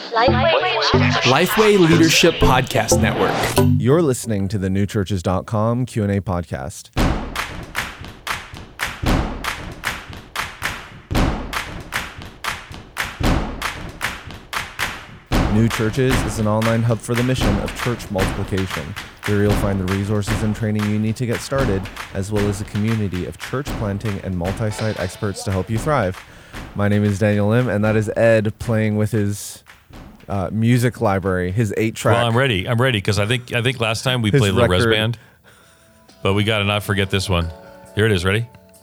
Lifeway Leadership Podcast Network. You're listening to the newchurches.com Q&A podcast. New Churches is an online hub for the mission of church multiplication. Here you'll find the resources and training you need to get started, as well as a community of church planting and multi-site experts to help you thrive. My name is Daniel Lim, and that is Ed playing with his music library, his 8-track. Well, I'm ready because I think last time we played a little Res Band, but we got to not forget this one. Here it is. Ready?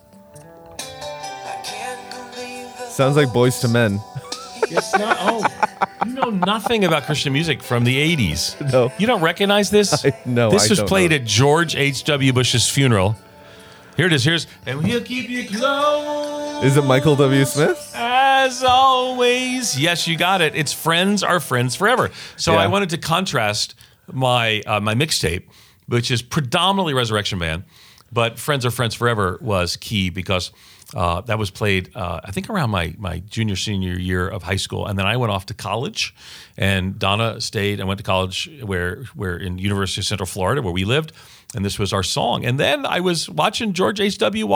Sounds like Boys to Men. It's not. Oh, you know nothing about Christian music from the 80s. No. You don't recognize this? No, This was played know. at George H.W. Bush's funeral. Here it is. And we'll keep you close. Is it Michael W. Smith? As always. Yes, you got it. It's Friends Are Friends Forever. So Yeah. I wanted to contrast my mixtape, which is predominantly Resurrection Band, but Friends Are Friends Forever was key because that was played, I think, around my junior, senior year of high school. And then I went off to college, and Donna stayed and went to college where in University of Central Florida, where we lived. And this was our song. And then I was watching George H.W.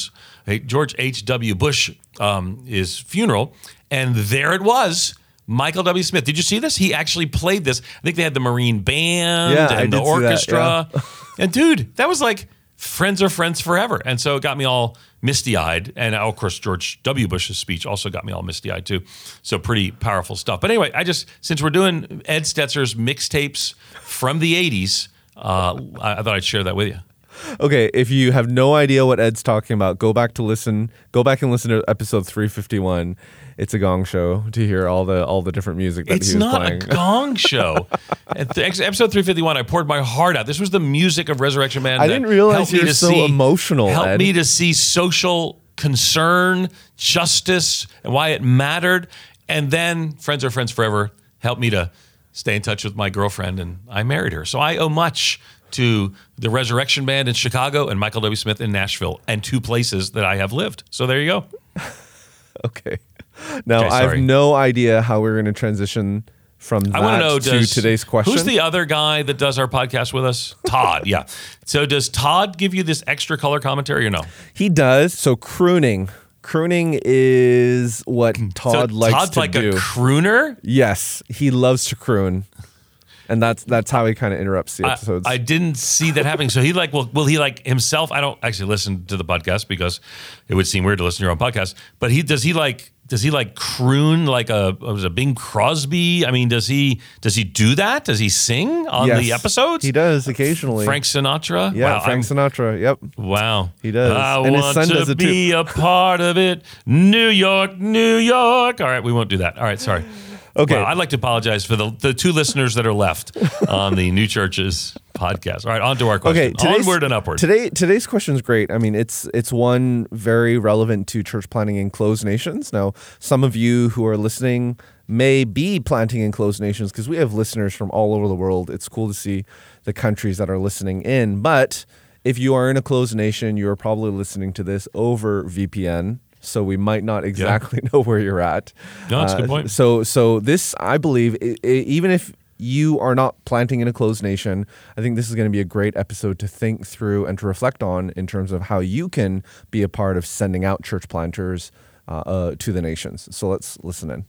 Bush, his funeral, and there it was, Michael W. Smith. Did you see this? He actually played this. I think they had the Marine Band and the orchestra. Yeah. And dude, that was like Friends Are Friends Forever. And so it got me all misty-eyed. And of course, George W. Bush's speech also got me all misty-eyed too. So pretty powerful stuff. But anyway, since we're doing Ed Stetzer's mixtapes from the 80s, I thought I'd share that with you. Okay, if you have no idea what Ed's talking about, go back and listen to episode 351. It's a gong show to hear all the different music that he was playing. It's not a gong show. At episode 351, I poured my heart out. This was the music of Resurrection Band. I didn't realize you were so emotional, Helped Ed. me to see social concern, justice, and why it mattered. And then Friends Are Friends Forever helped me to stay in touch with my girlfriend, and I married her. So I owe much to the Resurrection Band in Chicago and Michael W. Smith in Nashville, and two places that I have lived. So there you go. Okay. Now, I have no idea how we're going to transition from that to today's question. Who's the other guy that does our podcast with us? Todd, yeah. So does Todd give you this extra color commentary or no? He does. So crooning. Crooning is what Todd likes Todd's to like do. A crooner? Yes, he loves to croon. And that's how he kind of interrupts the episodes. I didn't see that happening. So he will he like himself? I don't actually listen to the podcast because it would seem weird to listen to your own podcast. But does he like croon like a Bing Crosby? I mean, does he do that? Does he sing on the episodes? He does occasionally. Frank Sinatra? Yeah, wow, Frank Sinatra. Yep. Wow. He does. I and his want son to does it be too. a part of it. New York, New York. All right, we won't do that. All right, sorry. Okay. Well, I'd like to apologize for the two listeners that are left on the New Churches podcast. All right, on to our question. Okay, Onward and upward. Today's question is great. I mean, it's one very relevant to church planting in closed nations. Now, some of you who are listening may be planting in closed nations because we have listeners from all over the world. It's cool to see the countries that are listening in. But if you are in a closed nation, you are probably listening to this over VPN. So we might not exactly know where you're at. No, that's a good point. So this, I believe, even if you are not planting in a closed nation, I think this is going to be a great episode to think through and to reflect on in terms of how you can be a part of sending out church planters to the nations. So let's listen in.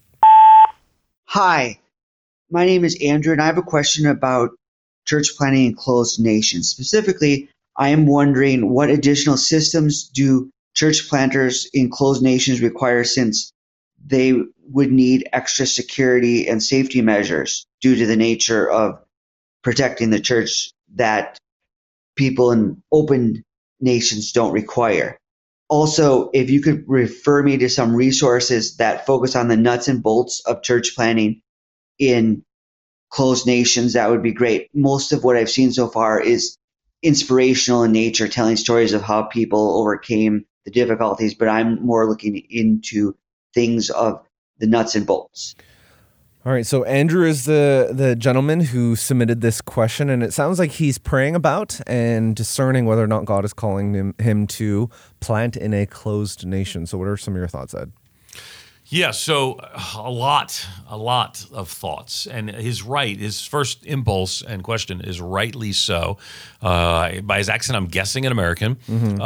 Hi, my name is Andrew, and I have a question about church planting in closed nations. Specifically, I am wondering what additional systems do church planters in closed nations require, since they would need extra security and safety measures due to the nature of protecting the church that people in open nations don't require. Also, if you could refer me to some resources that focus on the nuts and bolts of church planting in closed nations, that would be great. Most of what I've seen so far is inspirational in nature, telling stories of how people overcame the difficulties, but I'm more looking into things of the nuts and bolts. All right, so Andrew is the gentleman who submitted this question, and it sounds like he's praying about and discerning whether or not God is calling him to plant in a closed nation. So what are some of your thoughts, Ed? Yeah, so a lot of thoughts, and he's right. His first impulse and question is rightly so. By his accent, I'm guessing an American,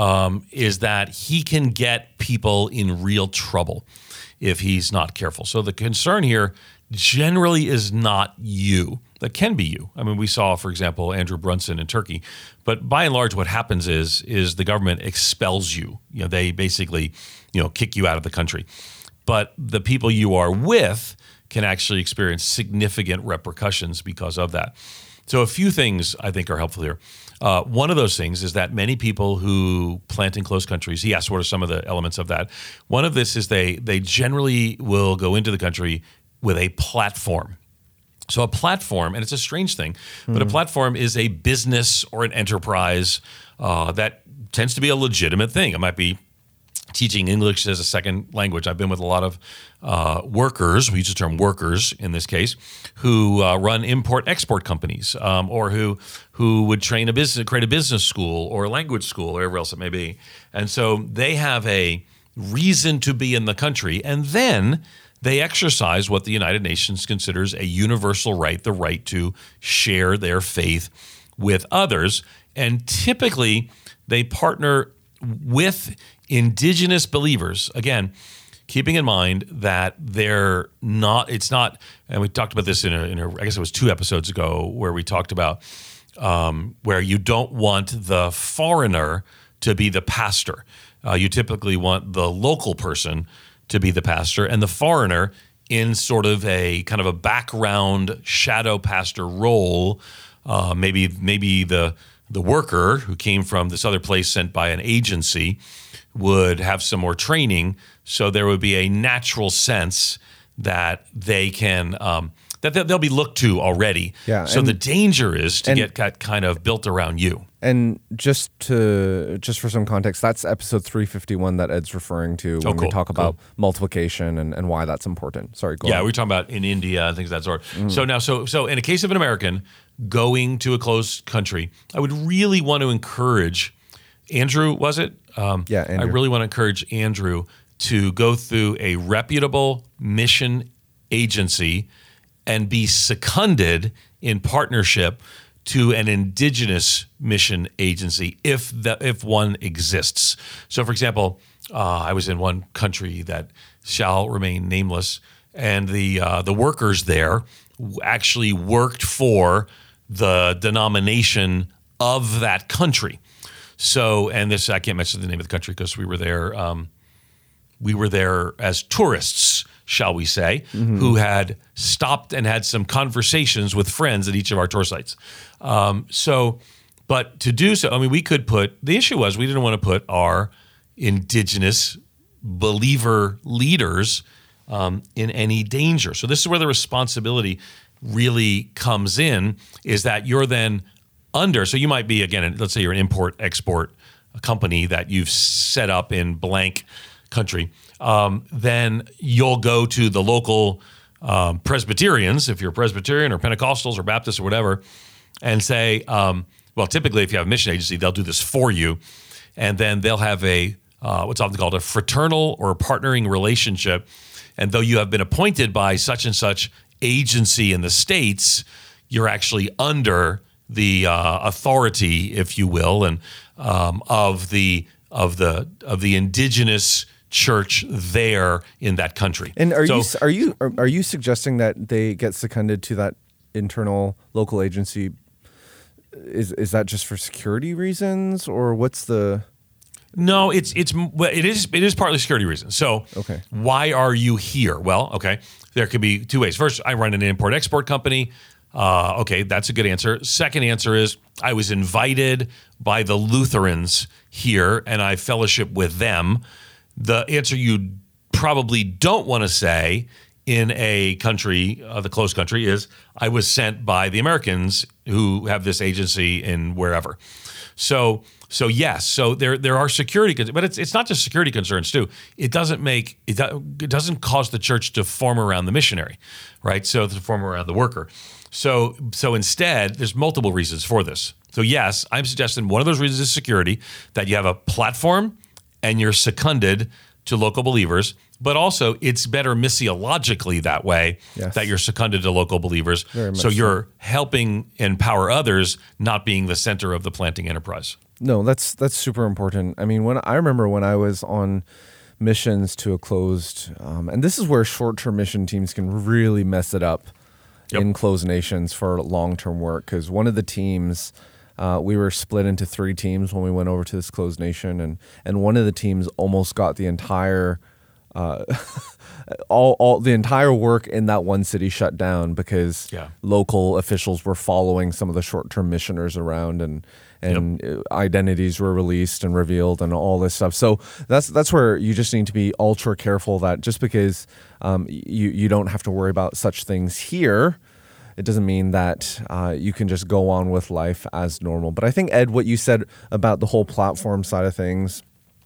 is that he can get people in real trouble if he's not careful. So the concern here generally is not you. That can be you. I mean, we saw, for example, Andrew Brunson in Turkey. But by and large, what happens is the government expels you. You know, they basically, kick you out of the country. But the people you are with can actually experience significant repercussions because of that. So a few things I think are helpful here. One of those things is that many people who plant in closed countries, he asked what are some of the elements of that. One of this is they generally will go into the country with a platform. So a platform, and it's a strange thing, but a platform is a business or an enterprise that tends to be a legitimate thing. It might be teaching English as a second language. I've been with a lot of workers, we use the term workers in this case, who run import-export companies or who would create a business school or a language school or wherever else it may be. And so they have a reason to be in the country, and then they exercise what the United Nations considers a universal right, the right to share their faith with others. And typically, they partner with indigenous believers. Again, keeping in mind that it's not, and we talked about this in a I guess it was 2 episodes ago, where we talked about where you don't want the foreigner to be the pastor. You typically want the local person to be the pastor, and the foreigner in sort of a kind of a background shadow pastor role. Maybe the worker who came from this other place sent by an agency would have some more training, so there would be a natural sense that they can that they'll be looked to already. Yeah, so the danger is to get kind of built around you. And just for some context, that's episode 351 that Ed's referring to when we talk about multiplication and why that's important. Sorry, go on. Yeah, we're talking about in India and things of that sort. So in a case of an American going to a closed country, I would really want to encourage Andrew, was it? Yeah, Andrew. I really want to encourage Andrew to go through a reputable mission agency and be seconded in partnership to an indigenous mission agency if one exists. So, for example, I was in one country that shall remain nameless, and the workers there actually worked for the denomination of that country. So, and this, I can't mention the name of the country because we were there. We were there as tourists, shall we say, who had stopped and had some conversations with friends at each of our tour sites. But to do so, I mean, the issue was we didn't want to put our indigenous believer leaders in any danger. So this is where the responsibility really comes in, is that you're then under, so you might be, again, let's say you're an import-export company that you've set up in blank country, then you'll go to the local Presbyterians, if you're Presbyterian or Pentecostals or Baptists or whatever, and say, well, typically if you have a mission agency, they'll do this for you, and then they'll have a what's often called a fraternal or a partnering relationship, and though you have been appointed by such and such agency in the States, you're actually under the authority, if you will, and of the indigenous church there in that country. And are you suggesting that they get seconded to that internal local agency? Is that just for security reasons, or what's the? No, it is partly security reasons. So, okay. Why are you here? Well, okay, there could be 2 ways. First, I run an import-export company. Okay, that's a good answer. Second answer is I was invited by the Lutherans here and I fellowship with them. The answer you probably don't want to say in a country, the closed country, is I was sent by the Americans who have this agency in wherever. So yes, so there are security concerns, but it's not just security concerns too. It doesn't cause the church to form around the missionary, right? So to form around the worker. So instead, there's multiple reasons for this. So yes, I'm suggesting one of those reasons is security, that you have a platform and you're seconded to local believers, but also it's better missiologically that way, Yes. that you're seconded to local believers. Very much So you're helping empower others, not being the center of the planting enterprise. No, that's super important. I mean, I remember when I was on missions to a closed, and this is where short-term mission teams can really mess it up in closed nations for long-term work. Because one of the teams, we were split into 3 teams when we went over to this closed nation, and one of the teams almost got the entire all the entire work in that one city shut down because local officials were following some of the short-term missioners around, and identities were released and revealed and all this stuff. So that's where you just need to be ultra careful that just because you don't have to worry about such things here, it doesn't mean that you can just go on with life as normal. But I think, Ed, what you said about the whole platform side of things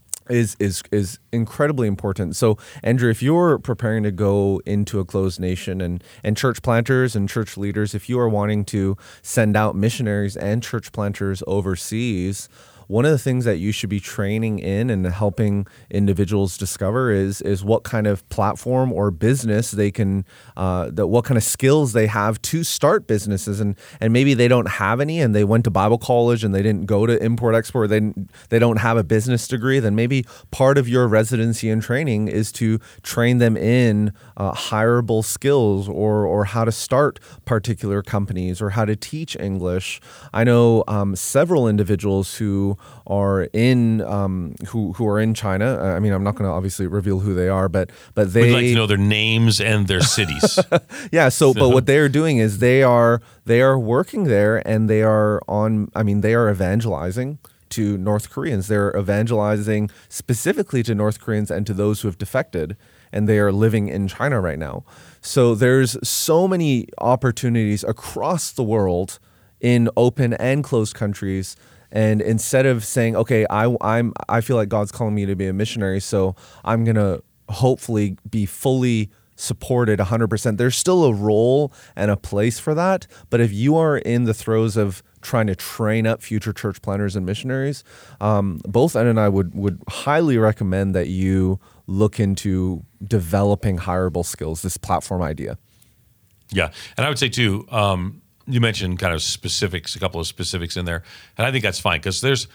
is incredibly important. So, Andrew, if you're preparing to go into a closed nation, and church planters and church leaders, if you are wanting to send out missionaries and church planters overseas, one of the things that you should be training in and helping individuals discover is what kind of platform or business they can, what kind of skills they have to start businesses, and maybe they don't have any, and they went to Bible college and they didn't go to import-export, they don't have a business degree. Then maybe part of your residency and training is to train them in hireable skills or how to start particular companies or how to teach English. I know several individuals who are in who are in China. I mean, I'm not going to obviously reveal who they are, but they We'd like to know their names and their cities. Yeah. So, but what they are doing is they are working there, and they are evangelizing to North Koreans. They're evangelizing specifically to North Koreans and to those who have defected, and they are living in China right now. So there's so many opportunities across the world in open and closed countries. And instead of saying, okay, I feel like God's calling me to be a missionary, so I'm going to hopefully be fully supported 100%. There's still a role and a place for that. But if you are in the throes of trying to train up future church planters and missionaries, both Ed and I would highly recommend that you look into developing hireable skills, this platform idea. Yeah. And I would say too, you mentioned kind of specifics, a couple of specifics in there, and I think that's fine because the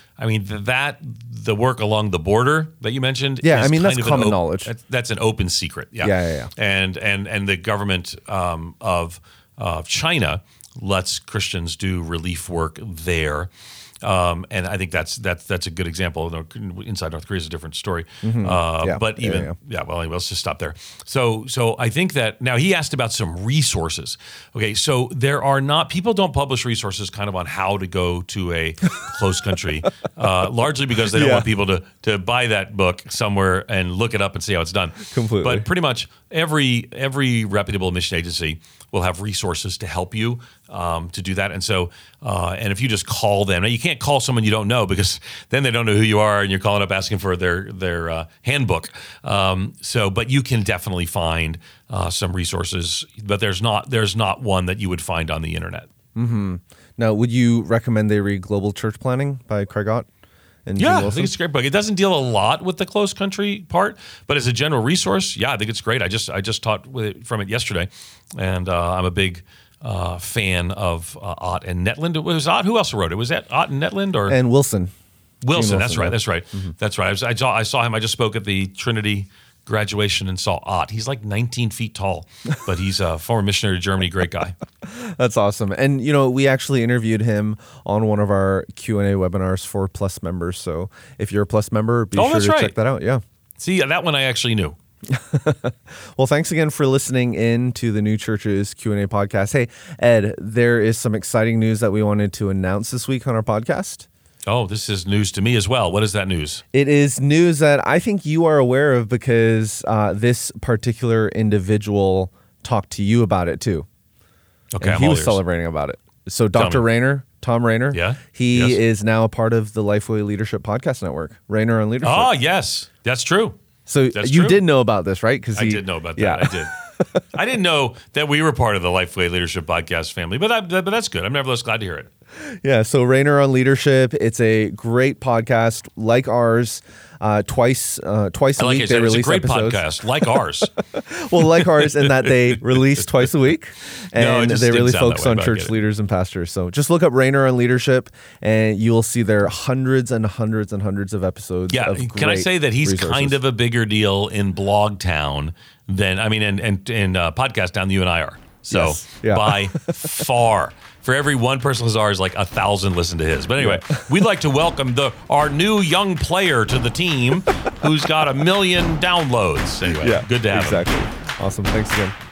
work along the border that you mentioned. Yeah, is that's common knowledge. That's an open secret. Yeah. Yeah. And the government of China lets Christians do relief work there. And I think that's a good example. Inside North Korea is a different story. But even well, anyway, let's just stop there. So I think that now he asked about some resources. Okay, so people don't publish resources kind of on how to go to a closed country, largely because they don't want people to buy that book somewhere and look it up and see how it's done. Completely. But pretty much every reputable mission agency will have resources to help you to do that. And so, and if you just call them, now you can't call someone you don't know because then they don't know who you are and you're calling up asking for their handbook. But you can definitely find some resources, but there's not one that you would find on the internet. Mm-hmm. Now, would you recommend they read Global Church Planning by Craig Ott? Yeah, I think it's a great book. It doesn't deal a lot with the closed country part, but as a general resource, yeah, I think it's great. I just taught from it yesterday, and I'm a big fan of Ott and Netland. Was Ott? Who else wrote it? Was that Ott and Netland and Wilson? Wilson, that's right. Mm-hmm. That's right. I saw him. I just spoke at the Trinity graduation and saw Ott. He's like 19 feet tall, but he's a former missionary to Germany. Great guy. That's awesome. And, we actually interviewed him on one of our Q&A webinars for Plus members. So if you're a Plus member, be sure to check that out. Yeah. See, that one I actually knew. Well, thanks again for listening in to the New Church's Q&A podcast. Hey, Ed, there is some exciting news that we wanted to announce this week on our podcast. Oh, this is news to me as well. What is that news? It is news that I think you are aware of because this particular individual talked to you about it too. Okay, and he was celebrating about it. So Dr. Rainer, Tom Rainer, he is now a part of the Lifeway Leadership Podcast Network, Rainer on Leadership. Oh, yes, that's true. So you did know about this, right? I did know about that. Yeah. I did. I didn't know that we were part of the Lifeway Leadership Podcast family, but that's good. I'm nevertheless glad to hear it. Yeah, so Rainer on Leadership. It's a great podcast like ours. Twice a week they release it's a great episodes. podcast like ours. Well, like ours in that they release twice a week, No, it and just they didn't really sound that focus way, on but I church get it. leaders and pastors. So just look up Rainer on Leadership, and you will see there are hundreds and hundreds and hundreds of episodes. Yeah, of can I great say that he's resources. kind of a bigger deal in Blog Town than and Podcast Town than you and I are. So Yes. Yeah. by far. For every one person who's ours, like 1,000 listen to his. But anyway, we'd like to welcome our new young player to the team who's got 1 million downloads. Anyway, good to have him. Exactly. Awesome. Thanks again.